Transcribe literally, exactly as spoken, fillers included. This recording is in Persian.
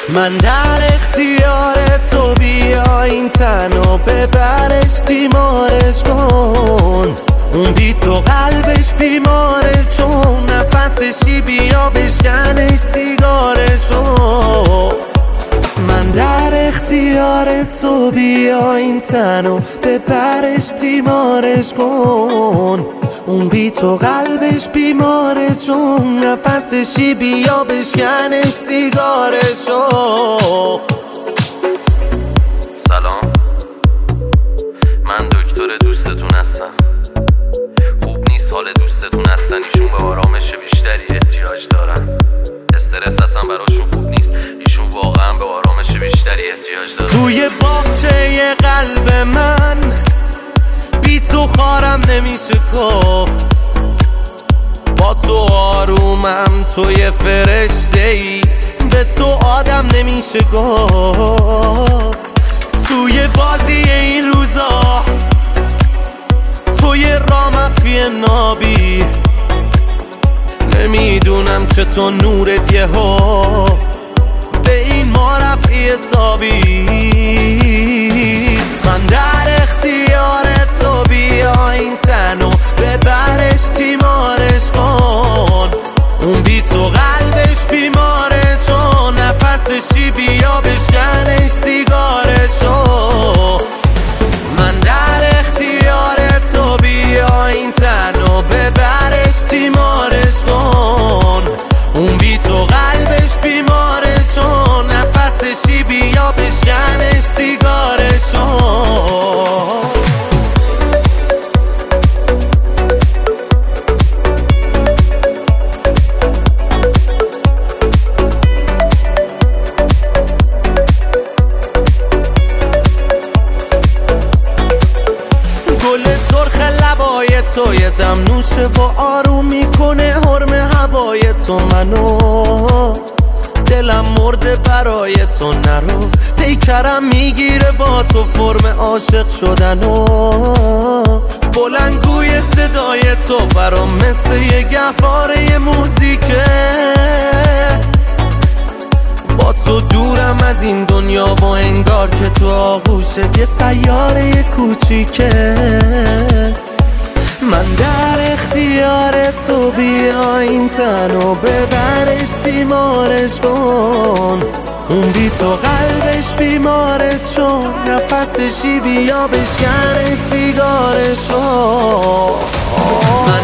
من در اختیار تو، بیا این تنو ببرش تیمارش کن. اون بی تو قلبش بیماره، چون نفسشی بیا بشکنش سیگارشو. من در اختیار تو، بیا این تنو ببرش تیمارش کن. اون بی تو قلبش بیماره، چون نفسشی بیا بشکنش سیگارشو. سلام، من دکتر دوستتون هستم. خوب نیست حال دوستتون هستن، ایشون به آرامش بیشتری احتیاج دارن. استرس اصلا براشون خوب نیست، ایشون واقعا به آرامش بیشتری احتیاج دارن. توی باغچه قلب من بی تو خارم نمیشه گفت. با تو آرومم، توی فرشته ای، به تو آدم نمیشه گفت. توی بازی این روزا، توی رامفی نابی، نمیدونم چطور نورت یهو به این ما رفعی تابی. من در اختیار تو، بیا این تنو ببرش تیمارش کن. اون بی تو قلبش بیماره، چون نفسشی بیا بشکنش سیگارشو. من در اختیار تو، بیا این تنو ببرش تیمارش کن. اون بی تو قلبش بیماره، چون نفسشی بیا بشکنش سیگارشو. گل سرخ لبای تو یه دم نوشه و آروم میکنه حرم هوای تو منو. دلم مرده برای تو، نرو پیکرم میگیره با تو فرم عاشق شدنو. بلندگوی صدای تو برام مثل یه گهواره موزیکه. با تو دورم از این دنیا و انگار که تو آغوشت یه سیاره کوچیکه. من در اختیار تو، بیا این تنو ببرش تیمارش کن. اون بی تو قلبش بیماره، چون نفسشی بیا بشکنش سیگارشو. من